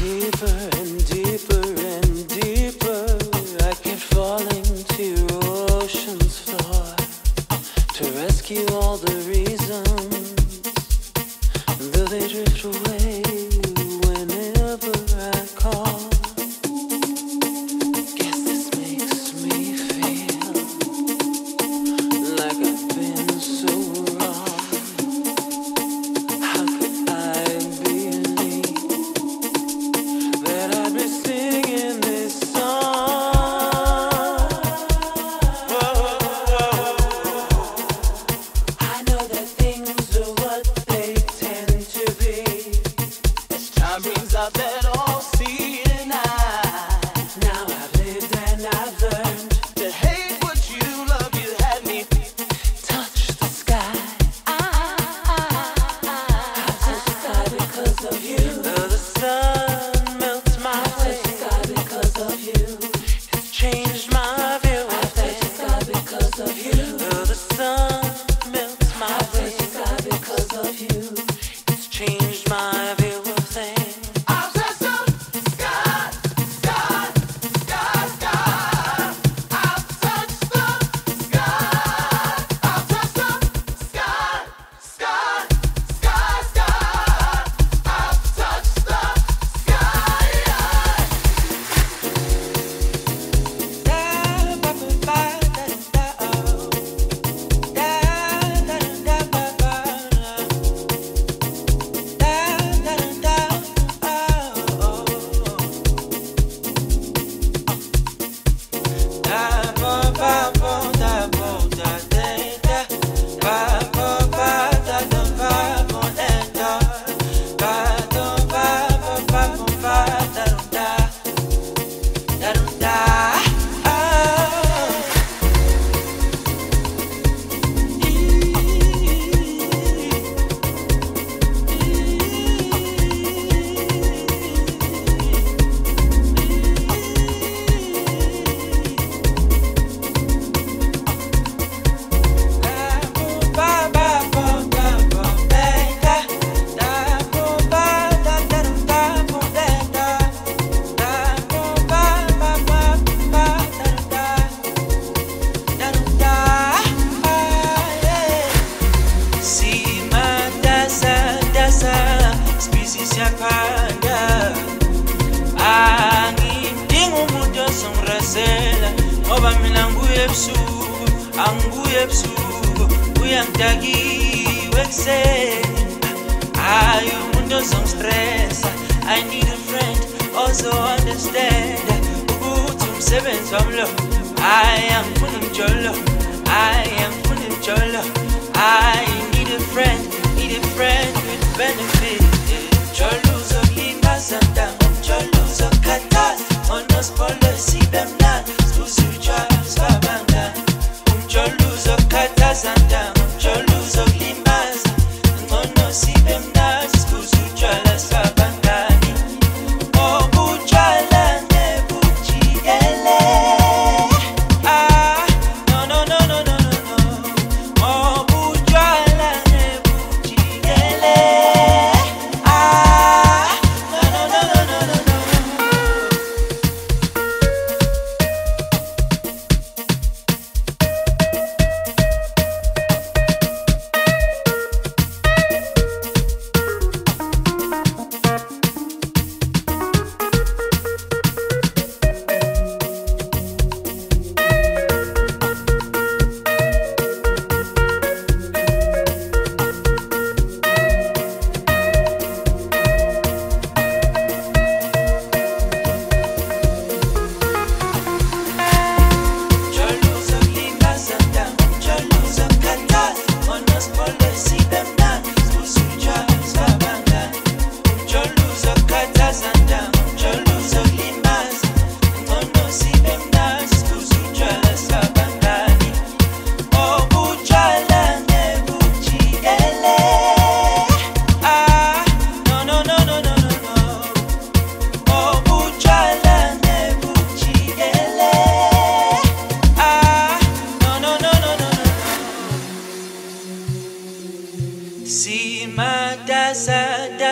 Oh,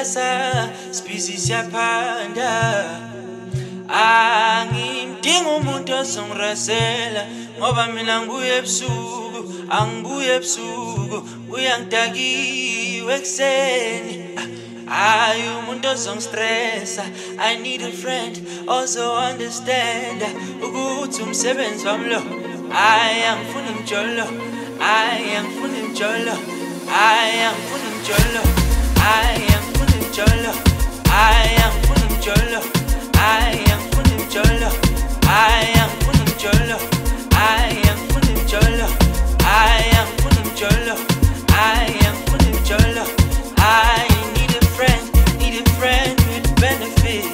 siyasa species siyaphanda angimdinga umuntu ozongirasela ngoba mina ngibuye ebusuku angibuye ebusuku uyangidakiwe ekseni Ay umuntu ozongistressa I need a friend also understand ukuthi umsebenzi wami lo I angifuni njolo I angifuni njolo I angifuni njolo I angifuni njolo I angifuni njolo I angifuni njolo I angifuni njolo I angifuni njolo I angifuni njolo I angifuni njolo I need a friend with benefit.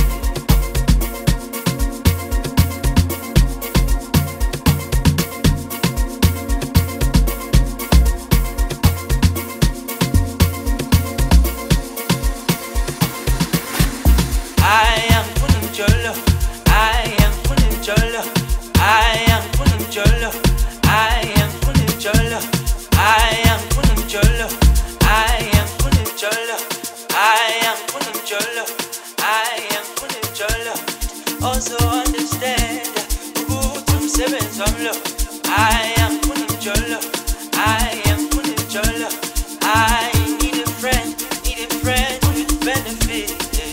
I am putting jolo. I am putting jolo. I am putting jolo. I am putting jolo. I am putting jolo. I am putting jolo. I am putting jolo. I am putting jolo. Also understand who to seven some love. I am putting jolo. I am putting jolo. I need a friend with benefit.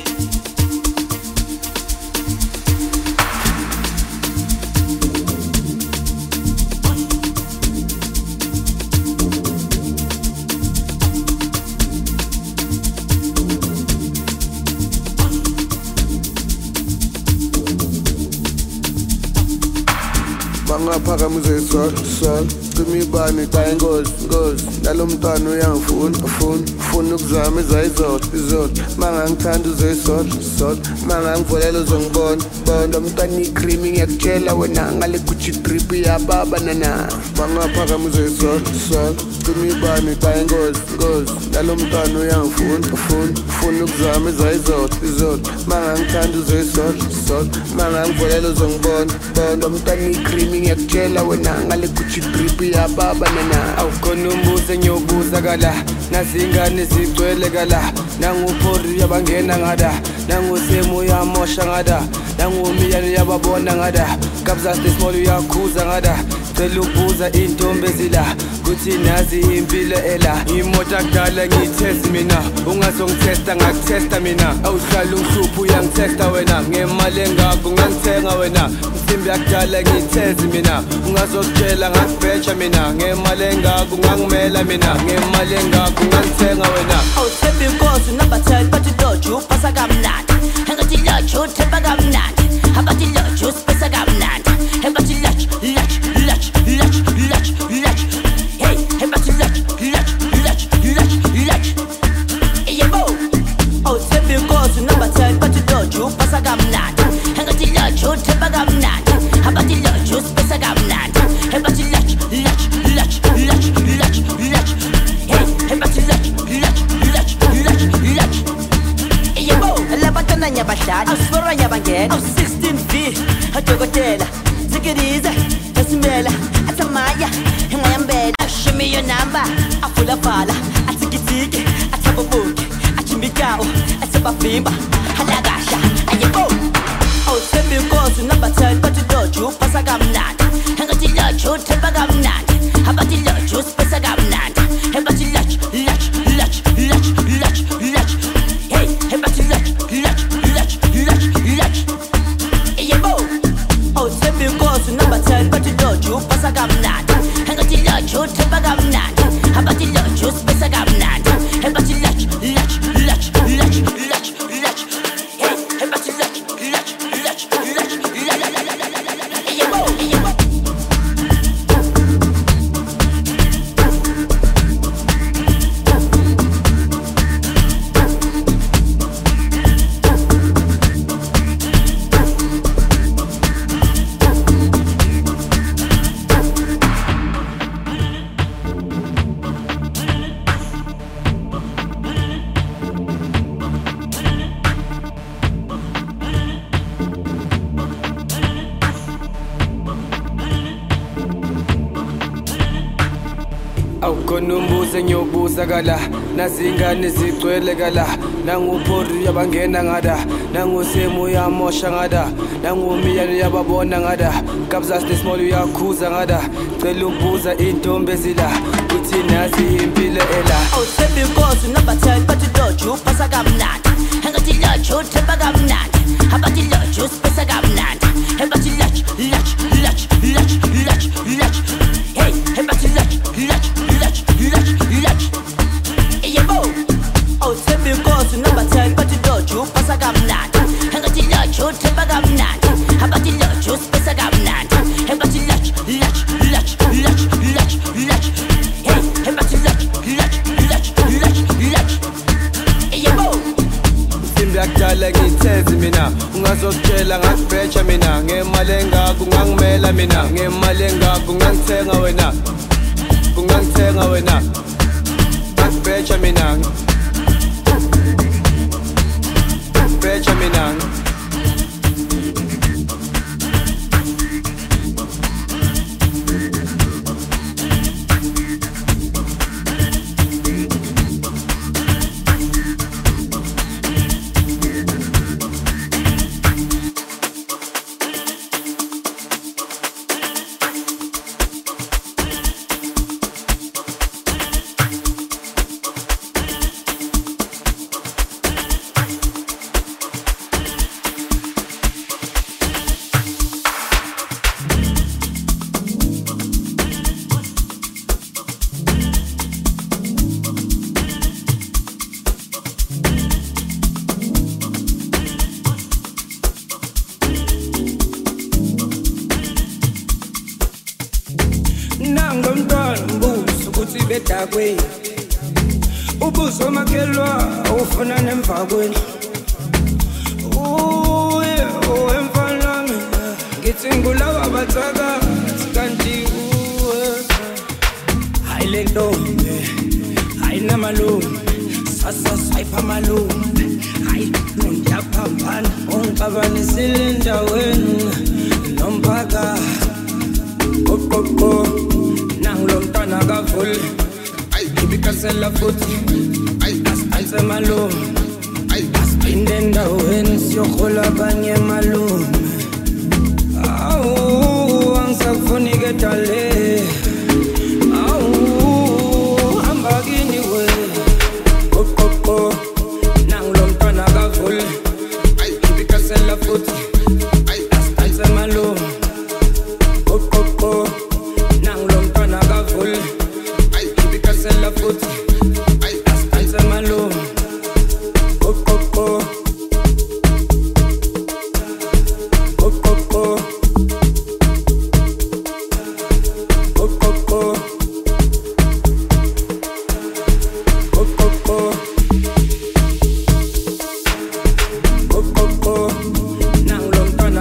Bangaphakamise sol cima ibani ta ingozi nalomntwana uyangifuna ukuzama izolo mangangithanda uzeyisol mangangivolela uzongibona lo mntwana icream ngiyakutshela wena ngale Gucci drip yababa nana bangaphakamise sol cima ibani ta ingozi nalomntwana uyangifuna ukuzama izolo mangangithanda uzeyisol mangangivolela uzongibona lo mntwana icream ngiyakutshela wena ngale Gucci drip yababa nana awukhona umbuzo engiyobuza kala nazingane zigcwele kala nanguphori yabangena ngada nangusemu yamosha ngada nangumiyane yababona ngada kabza small uyakhuza ngada cela ukubuza intombi ezila kuthi nazi impilo ela imota kudala ngiyitest mina ungazongitesta ngakutesta mina awuhlala ungihlupha uyangitesta wena ngemali engakho ngangithenga wena Simbi akudala ngiyithezi mina ungazokutshela ngakubheja mina ngemali engakho ngangimela mina ngemali engakho ngangithenga wena awuthemba inkosi number 10 bathi loju upasa kamnandi engathi loju uthemba kamnandi abathi loju usipesa kamnandi engathi loju hey engathi loju yebo awuthemba inkosi number 10 bathi loju upasa kamnandi engathi loju uthemba kamnandi abathi loju usipesa kamnandi engathi loju hey engathi yebo labatana nyabashali awusifora nyabangena awu16V adokotela zikiriza esimela athamaya emayambela show me your number afulafala atsikitsiki athabobuki achimbikawo atsabavimba halakasha ayebo awuthemba inkosi number 10 bathi loju upasa kamnandi engathi loju uthemba kamnandi abathi loju usipesa kamnandi engathi loju hey engathi loju yebo awuthemba inkosi number 10 bathi loju upasa kamnandi engathi loju uthemba kamnandi abathi loju usipesa kamnandi engathi loju hey engathi yebo awukhona umbuzo engiyobuza kala nazingane zigcwele kala nangupori yabangena ngada nangusemu uyamosha ngada nangumiyane yababona ngada kabza small uyakhuza ngada cela ubuza intombi ezila uthi nazi impilo ela awuthembi inkosi unabathela bathi loju uphasa kamnandi engathi loju uthemba kamnandi abathi loju usipesa kamnandi ebathi lach hey ebathi lach yebo awuthembi inkosi unabathela bathi loju uphasa kamnandi engathi loju uthemba kamnandi abathi loju usipesa kamnandi ebathi lach hey ebathi lach yebo Simbi akudala ngithezi mina ungazokutshela ngakubheja mina ngemali engako ungangimela mina ngemali engako ungangithenga wena ngakubheja mina bedakweni ubuso makelwa ufuna nemvakweni emfana mina ngithi ngulawa bathaka kanti hayi le ntombi hayi namalume sasa sayipha malume hayi ngiyaphambana ongixabanisile endaweni nomphaka kokoko nangulo mntwana kavule ibikasela futhi asiphanse malume asiphinde endaweni siyohola abanye malume awu angisakufuni ke dale awu hamba kini we kokoko nangulo mntwana kavule ibikasela futhi asiphanse malume kokoko nangulo mntwana kavule ibikasela futhi asiphanse malume kokoko nangulo mntwana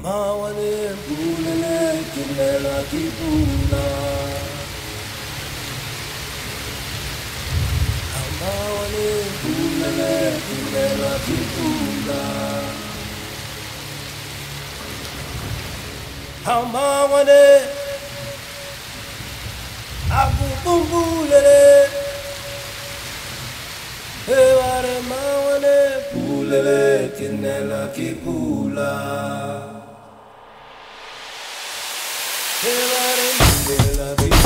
Amawane bulele kinela kibula. Amawane bulele kinela kibula. Amawane abubumbulele. Eware mawane bulele kinela kibula. Eware kinela kibula.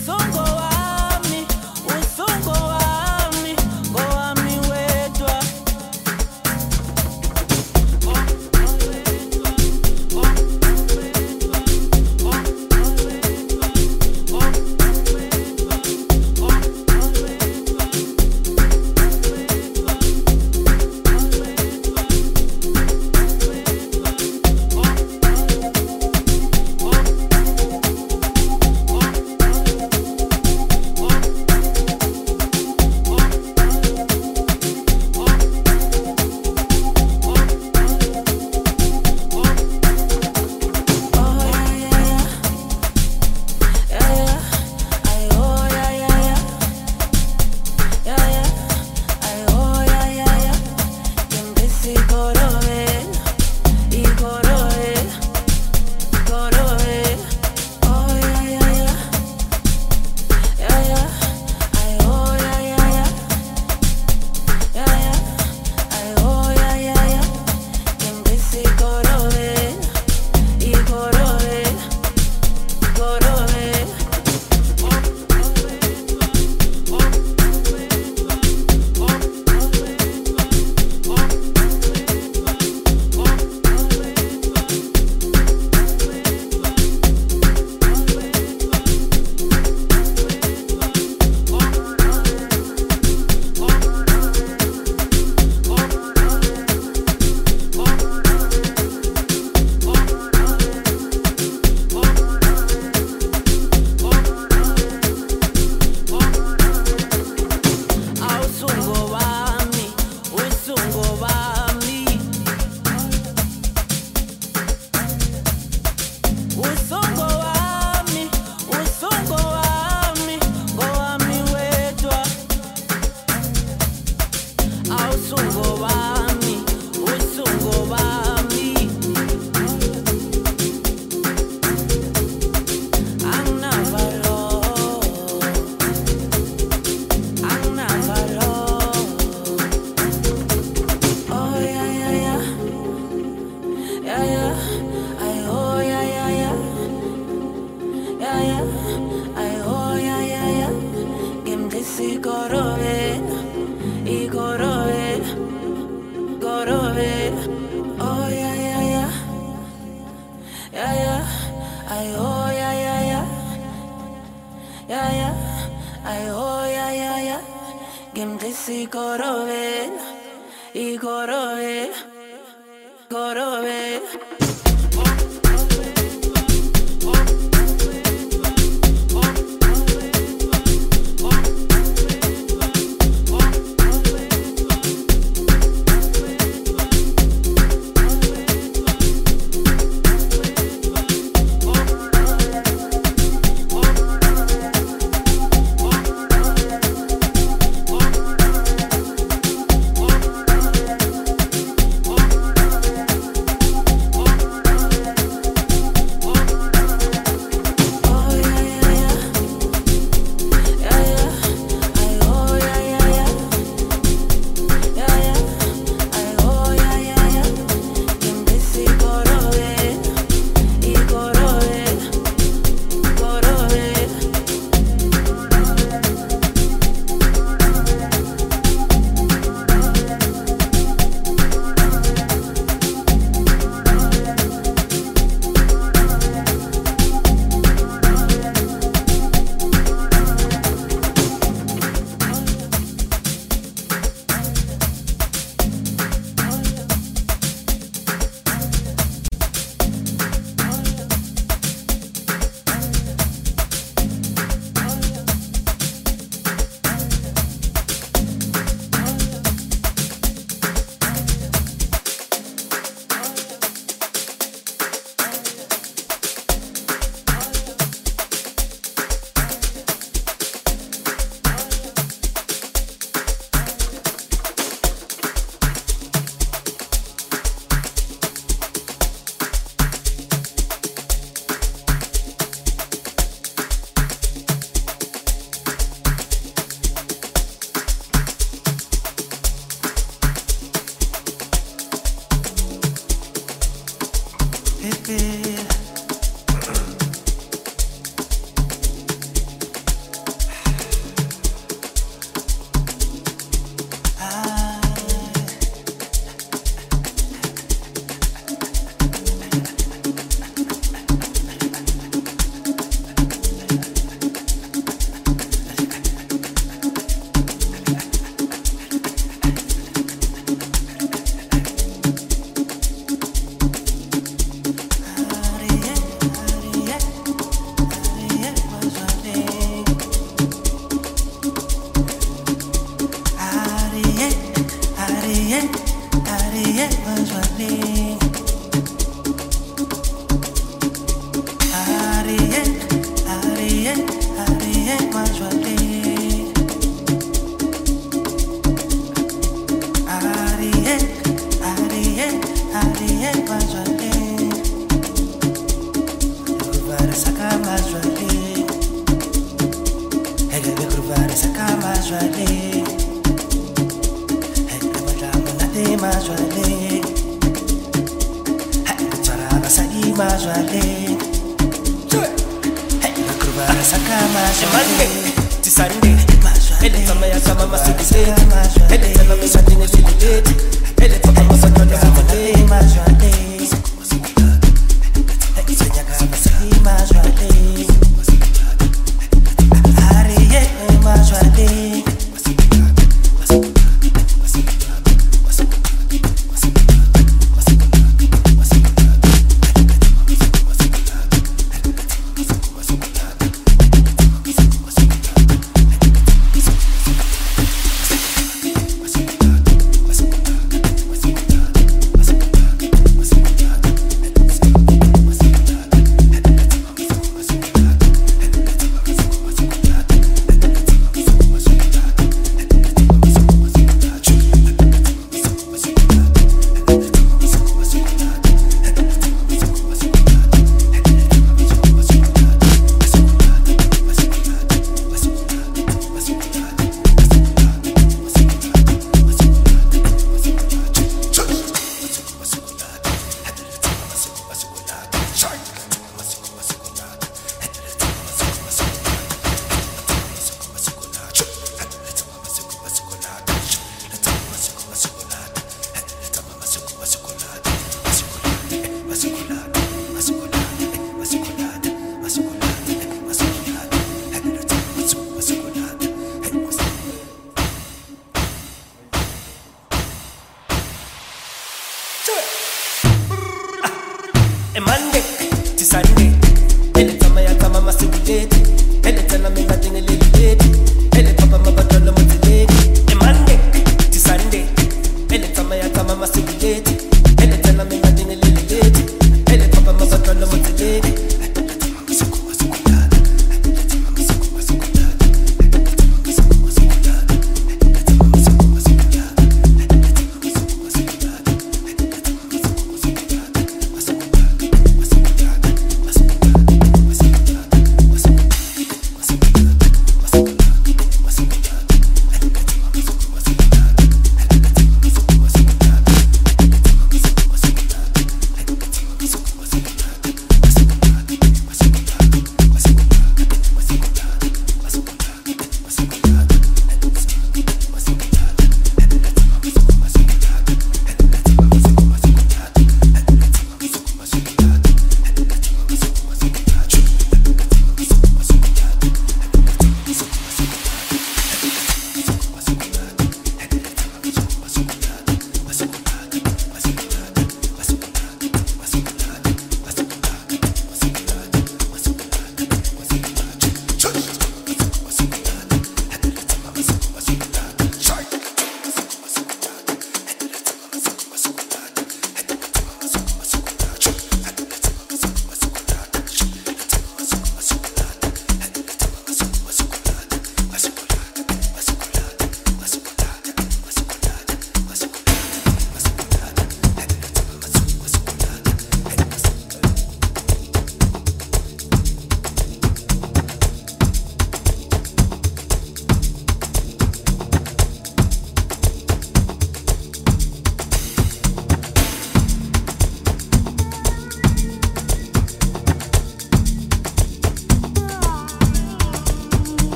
Usongo wami,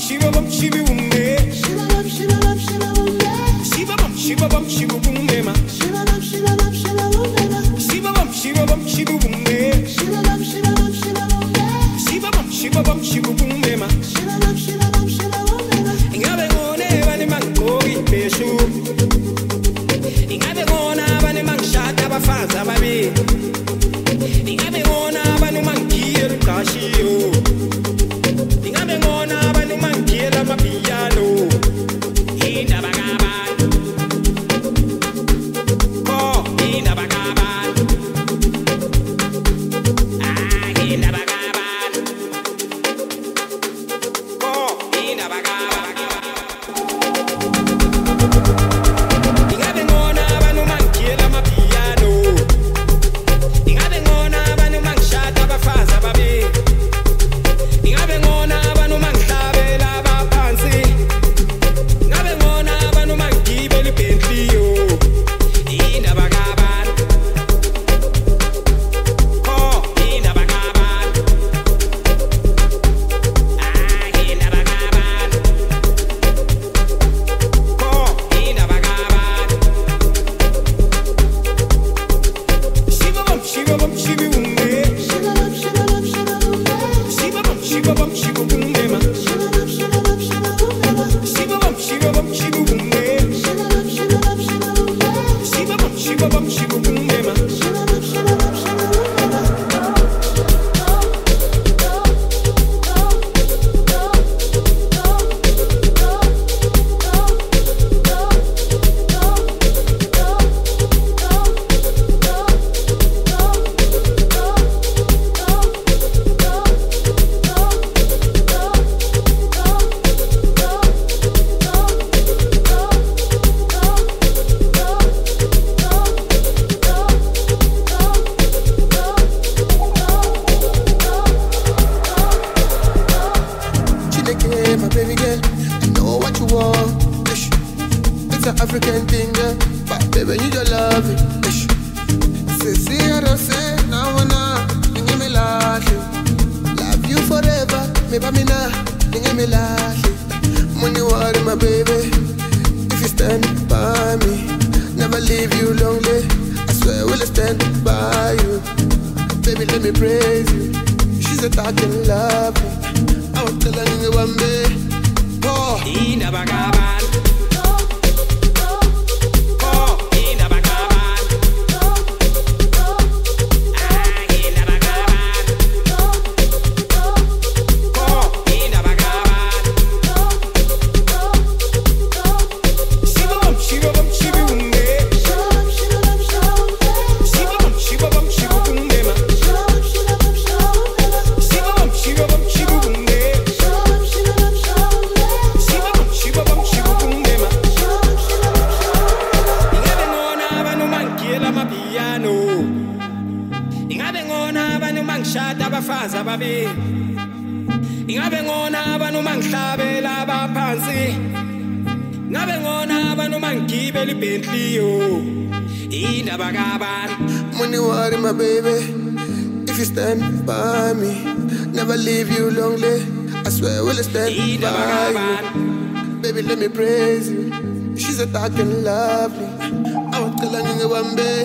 Dark and lovely. I was telling you one day.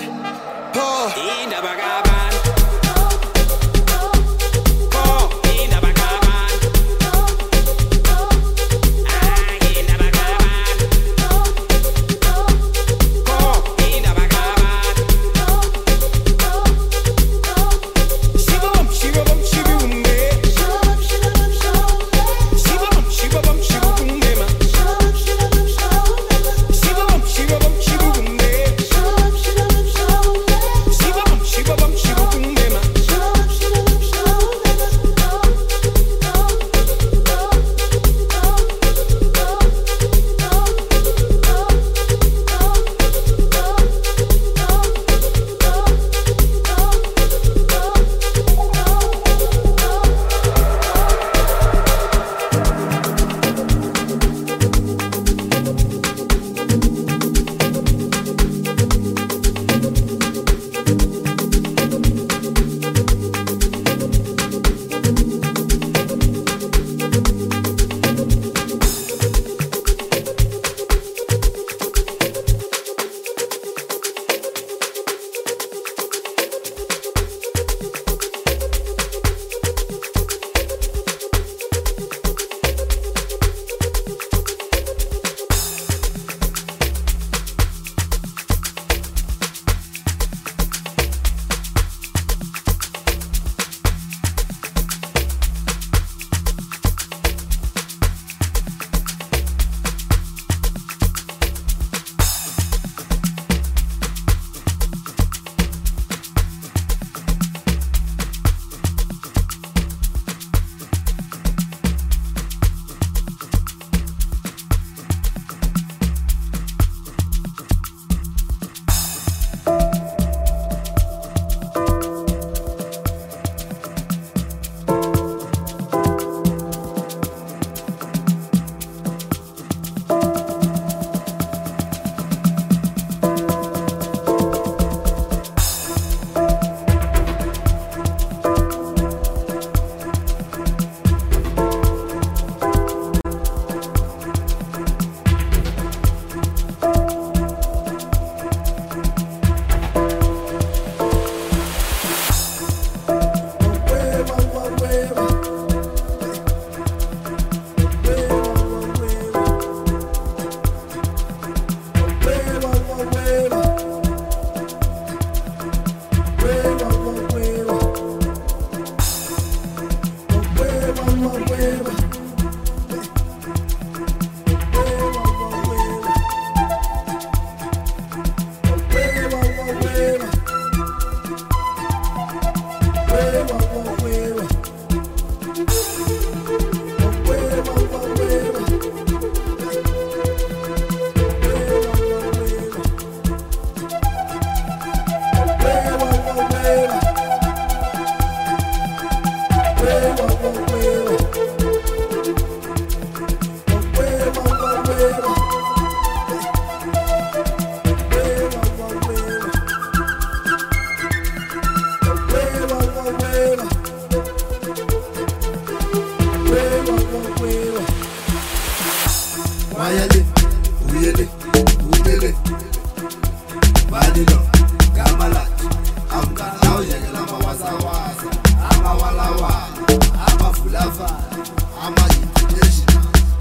Wayale, uyele, ubele, badilo, gamalat, amkanao yekela mawazawaza, amawalawala, amafulafala, amayitination.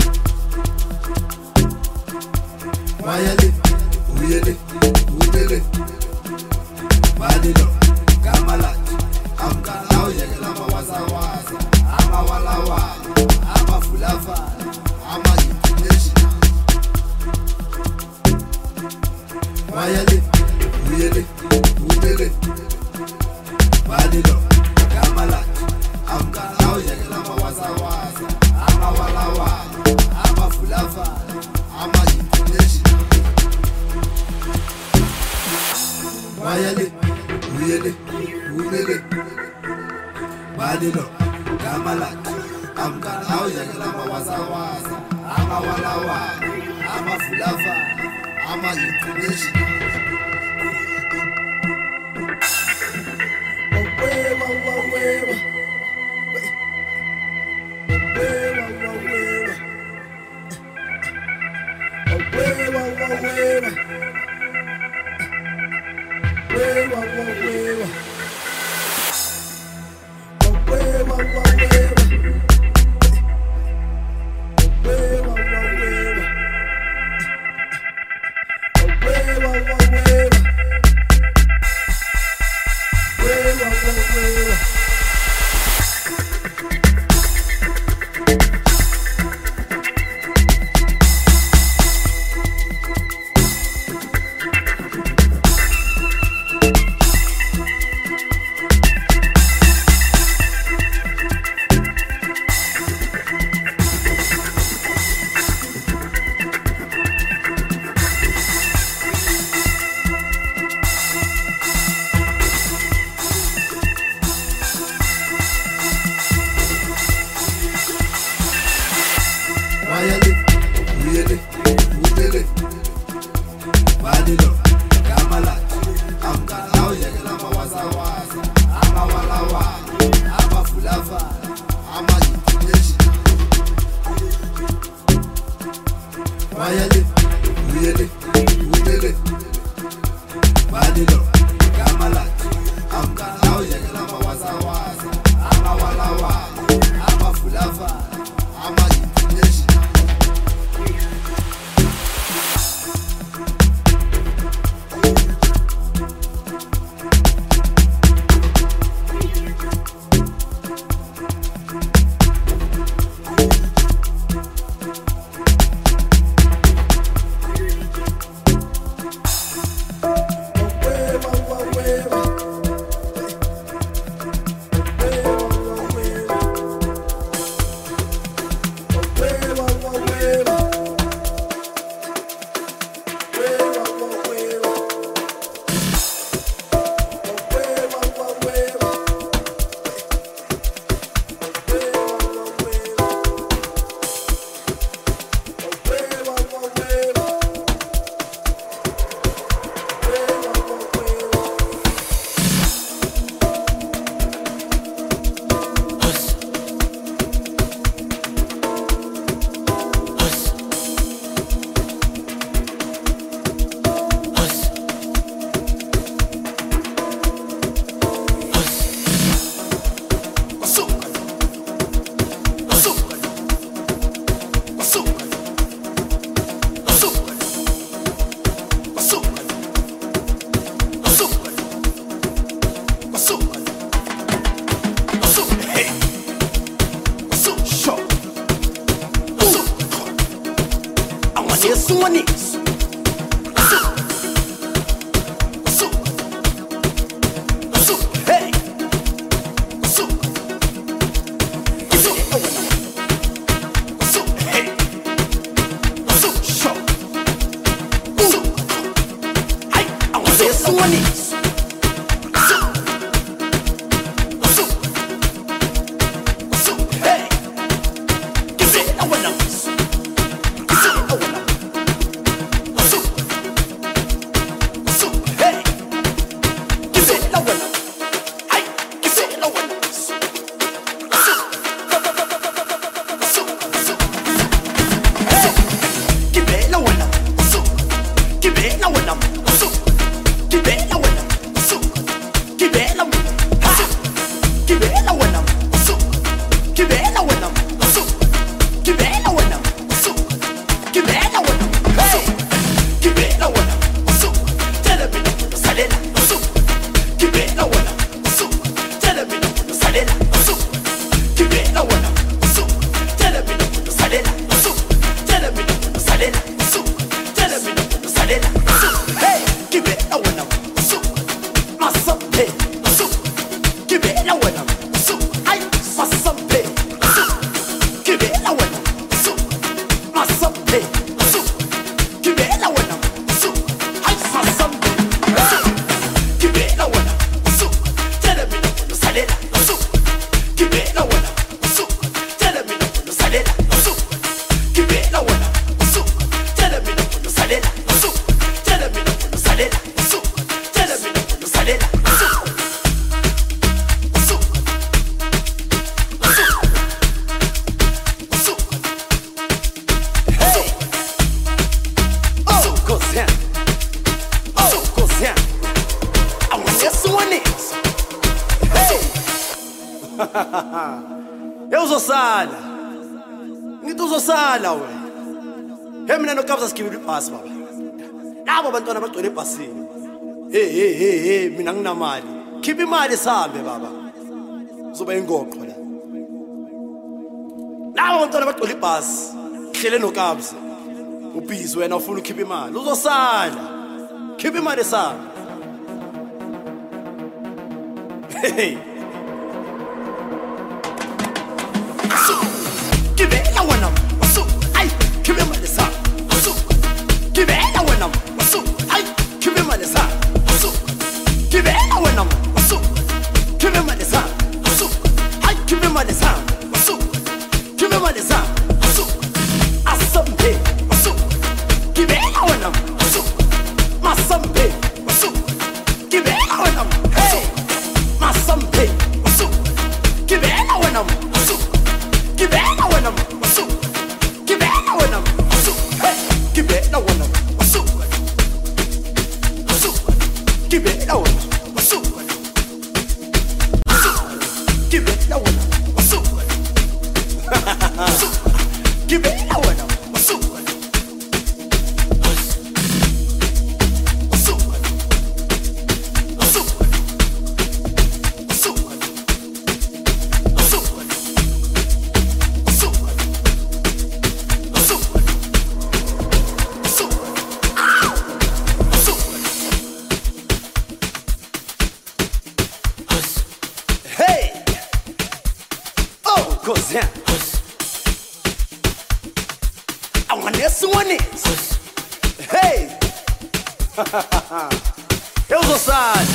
Wayale, uyele, ubele, badilo, gamalat, amkanao yekela mawazawaza, amawalawala, amafulafala, amayitination. Wayale, uyele, ubele, badilo, gamalat, amkanao yekela mawazawaza, amawalawala, amafulafala, amayitination. Wayale, uyele, ubele, badilo, gamalat, amkanao yekela mawazawaza, amawalawala, amafulafala, amayitination. Wayale, uyele, ubele, badilo, gamalat, amkanao yekela mawazawaza, amawalawala, amafulafala, amayitination. Wayale, uyele, ubele, badilo, gamalat, amkanao yekela mawazawaza, amawalawala, amafulafala, amayitination. Uzosala. Ngithi uzosala wena. Mina noKabza sigibela ibhasi baba. Labo bantwana bagcwele ebhasini. Hey mina nginamali. Khipha imali sihambe baba. Uzoba ingoqo la. Labo bantwana bagcwele ibhasi. Hlele noKabza. Ubhizi wena ufuna ukhipha imali. Uzosala. Khipha imali sihambe. Hey. Gibela wena. Ay, khipha imali sihambe. Gibela wena. Ay, khipha imali sihambe. Gibela wena. Khipha imali sihambe. Ay, khipha imali sihambe. Khipha imali sihambe. Asambe. Gibela wena. Masambe. Gibela wena. Hey. Masambe. Gibela wena. Gibela wena. Gibela wena. Hey. Gibela wena. Gibela wena. Gibela wena. Gibela wena. I want this one is. Hey. Eu sou sad.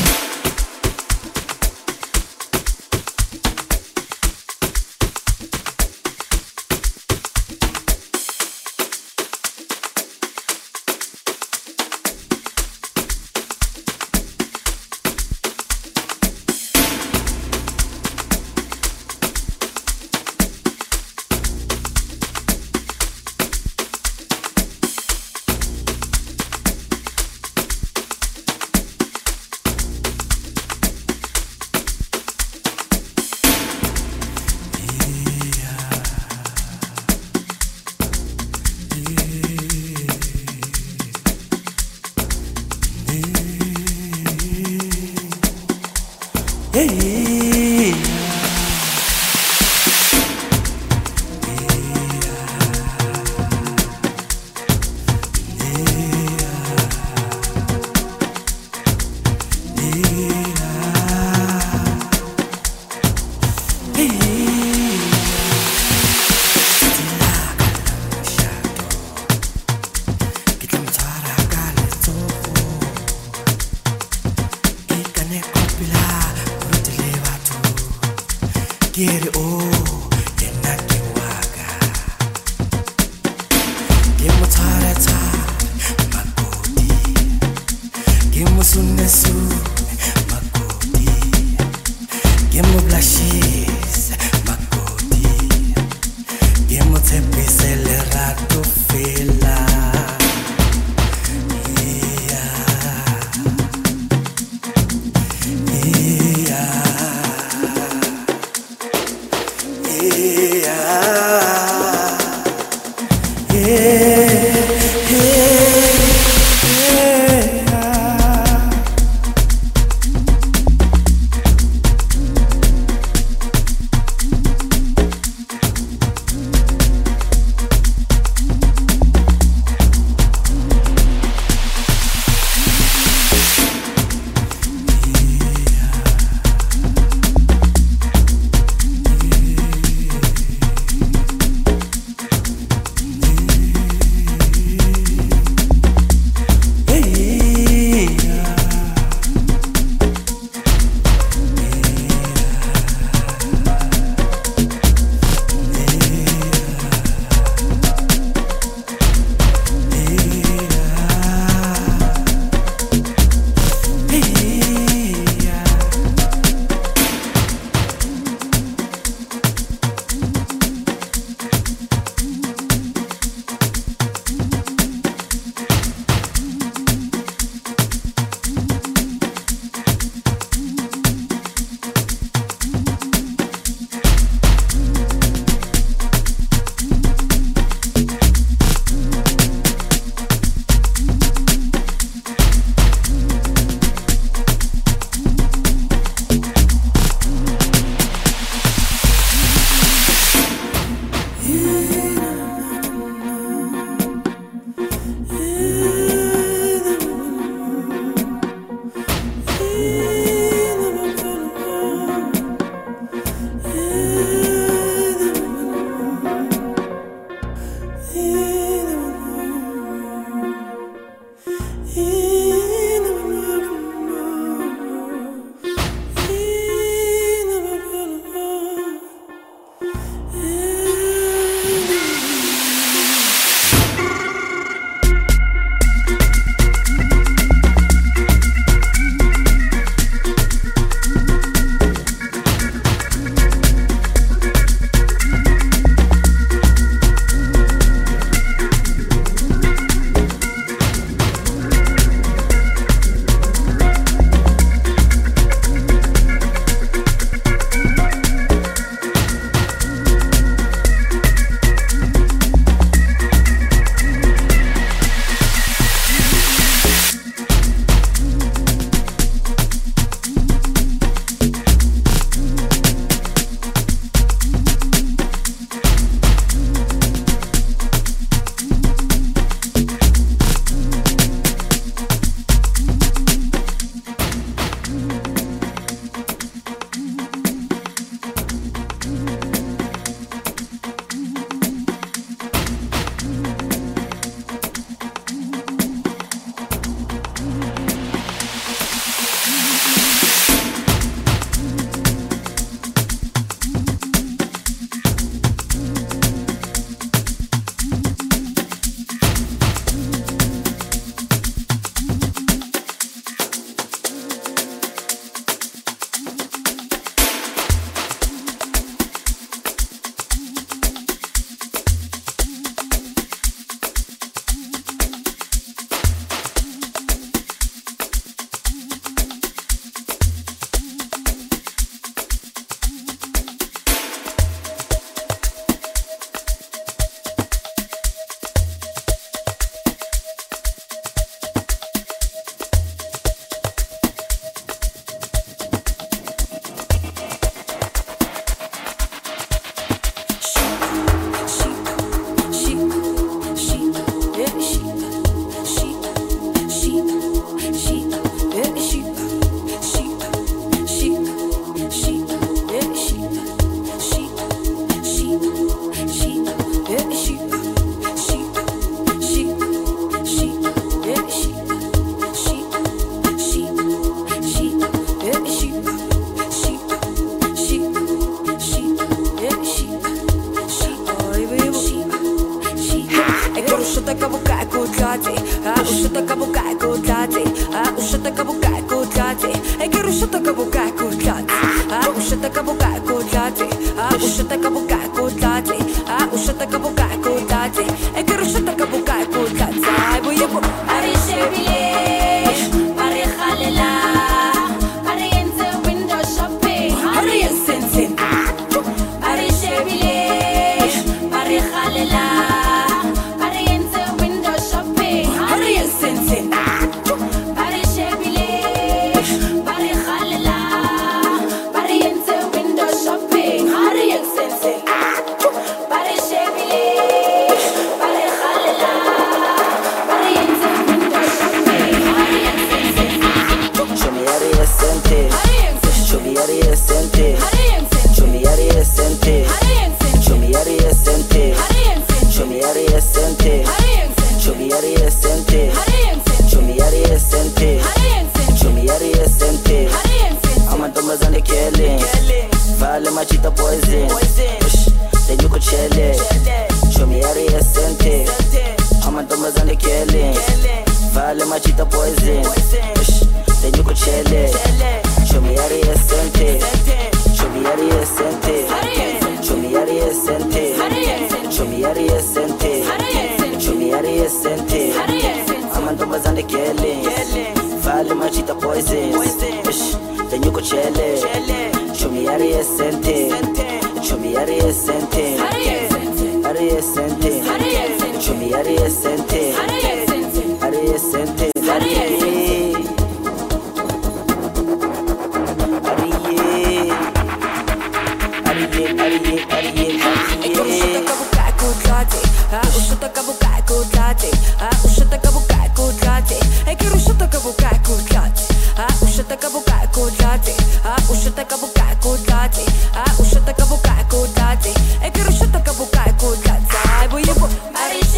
Are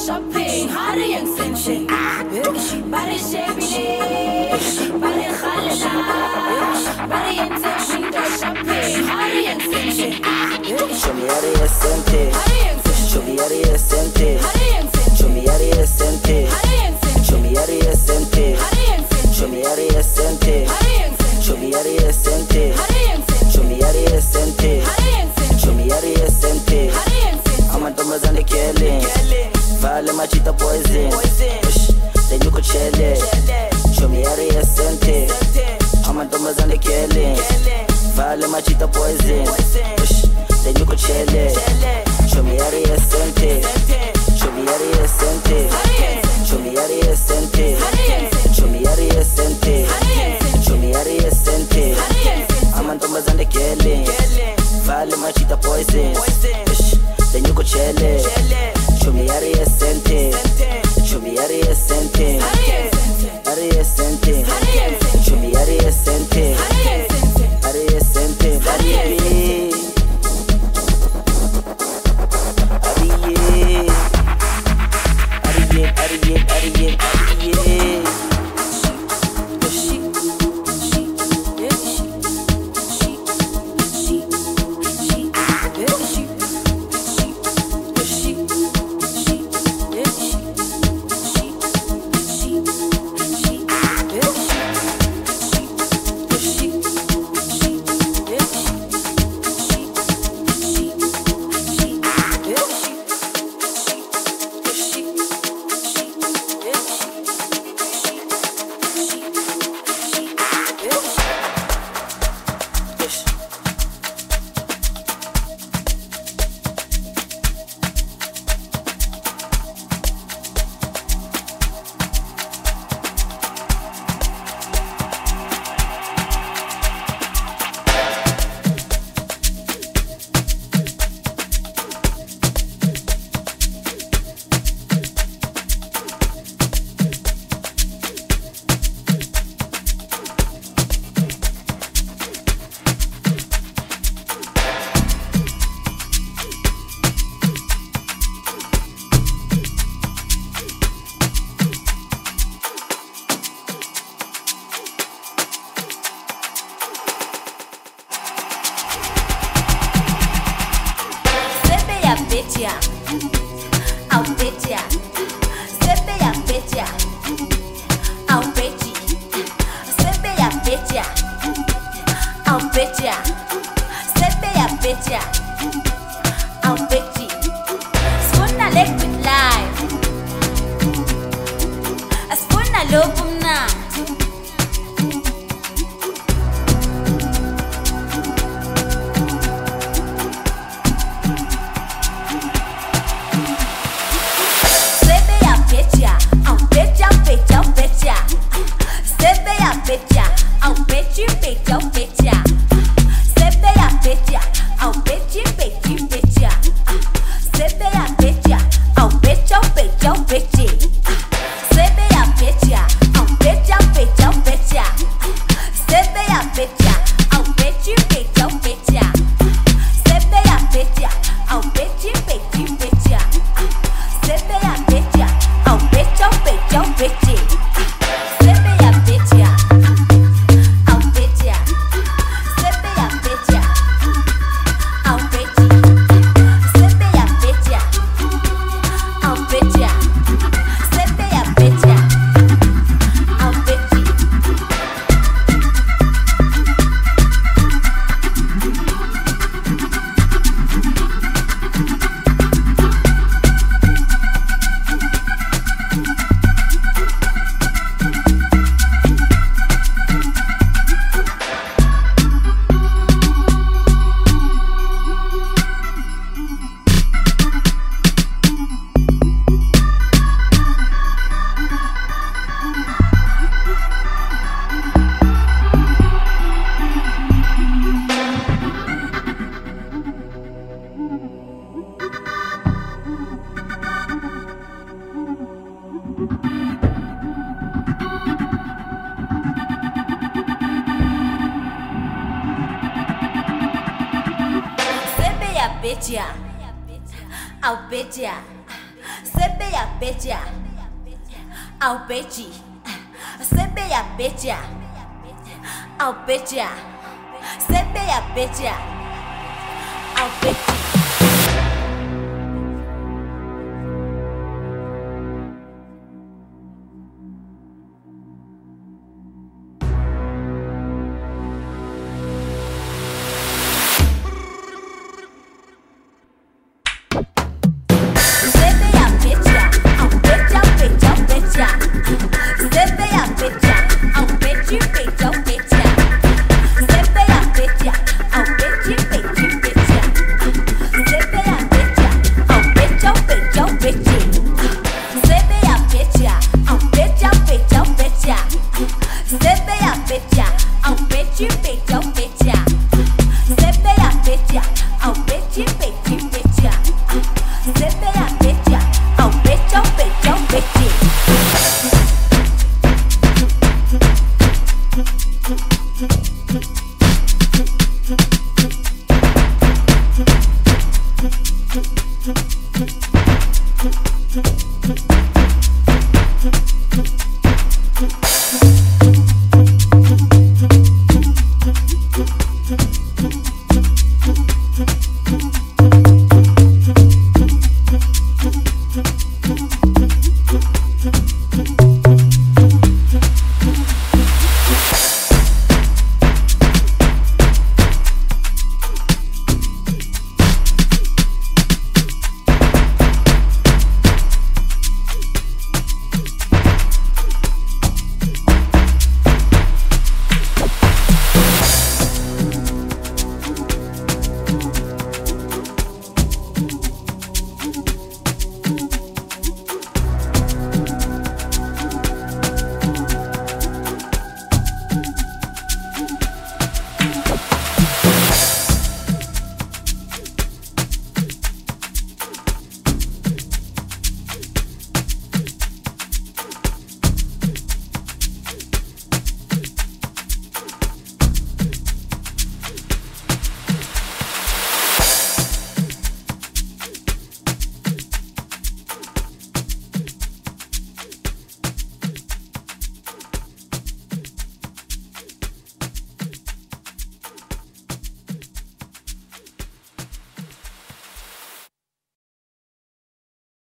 shopping, harde yang senchen. Bare shebile, bare khalala. Bare yang senchen shopping, harde yang senchen. Show me how to sente. Show me how to sente. Show me how to sente. Show me how to sente. Show me how to sente. Show me how to sente. Show me how to sente. Show me how to sente. Amantombazane killing. Vale machita poison. Then you could chill it. Show me how to sente. Amantombazane killing. Vale machita poison. Then you could chill it. Show me how to sente. Show me how to sente. Show me how to sente. Show me how to sente. Show me how to sente. Amantombazane killing. Vale machita poison. Then you could chill it. Show me how to sente. Show me how to sente. How to sente. Show me how to sente. How to sente. I'll bet ya. Sebeya betcha. I'll bet you. Sebeya betcha. I'll bet ya. Sebeya betcha. I'll bet you. I'll bet you.